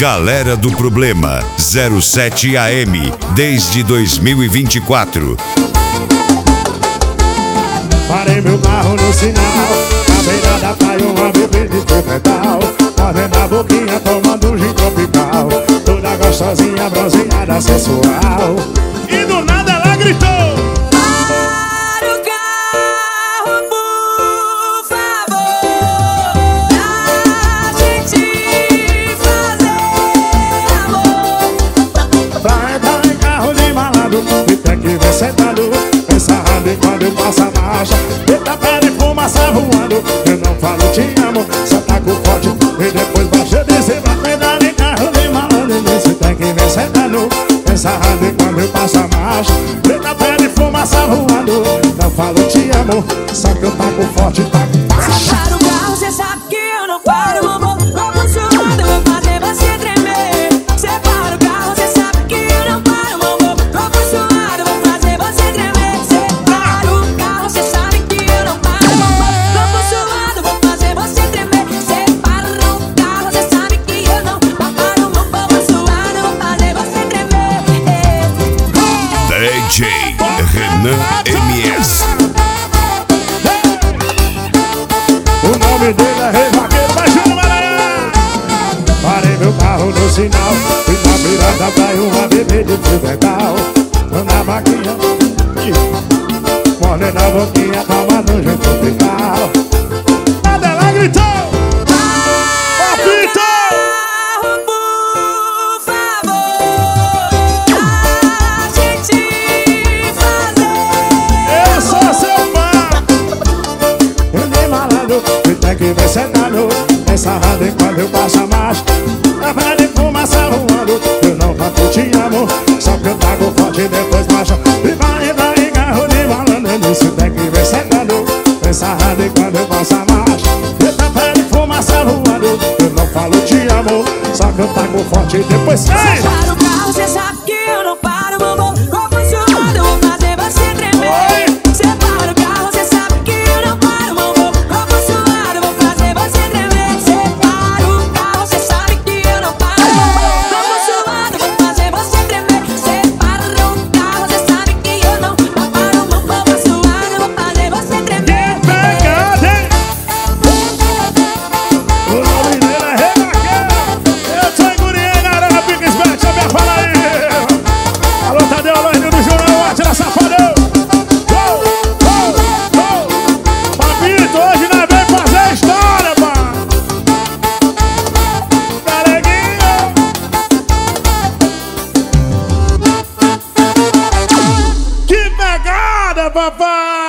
Galera do Problema 07 AM desde 2024. Parei meu carro no sinal, na beira da praia uma bebê de metal, mordendo a boquinha tomando um gin tropical, toda gostosinha, bronzeada, sensual. E do nada ela gritou: para o carro, por favor, pra gente fazer amor. Pra entrar em carro de malandro e tem que ver sentado, pensando em quando eu passo a marcha. Eita, pé de fumaça voando, eu não falo te amo, só taco forte e depois baixa de cima. Pra entrar em carro de malandro, você tem que ver sentado, pensando em quando eu passo a marcha. Eita, pé de fumaça voando, não falo te amo, só que eu taco forte, taco baixo. Para o carro, cê sabe que eu não paro, amor. Louco suando, eu vou fazer você tremer. Separa o carro, cê sabe que eu não paro, amor. Louco suado, vou fazer você tremer. Separa o carro, cê sabe que eu não paro, amor. Louco suado, vou fazer você tremer. Separa o carro, cê sabe que eu não paro, amor. Louco suado, vou fazer você tremer. DJ Renan MS. O nome dele é Rei Vaqueiro, vai Júnior Maranhão. Parei meu carro no sinal, e na beira da praia uma bebê de fio metal, na vaquinha, mordendo a boquinha, tomando um gin tropical. Nada ela gritou: Papito! Carro, por favor, pra gente fazer. Eu sou seu fã. Eu nem malandro, e tem que ver sentado, pensando em quando eu passo a marcha. A pé de fumaça voando, eu não canto te amo, só que eu taco forte e depois baixa. E vai entrar em carro de malandro, nisso tem que ver sentado, pensando em quando eu passo a marcha. Eita, pé de fumaça voando, eu não falo te amo, só que eu taco forte e depois sai. Para o carro, cê sabe que eu não paro, mamão. Roupa suando, eu vou fazer você tremer. Separa o carro, cê sabe que eu não paro, mamão. Roupa suando, eu vou fazer você tremer. Separa o carro, cê sabe que eu não paro, mamão. Roupa suando, eu vou fazer você tremer. Separa o carro, cê sabe que eu não paro, mamão. Roupa suando, eu vou fazer você tremer. Pegada, hein? O nome dele é Rei Vaqueiro. Eu sou enguriei na arena Piques Bet, deixa eu falar aí. Alô, Tadeu, alô, Rio do Jornal, atira safadão. Papito, hoje nós vem fazer história, mano. Galeguinho. Que pegada, papai.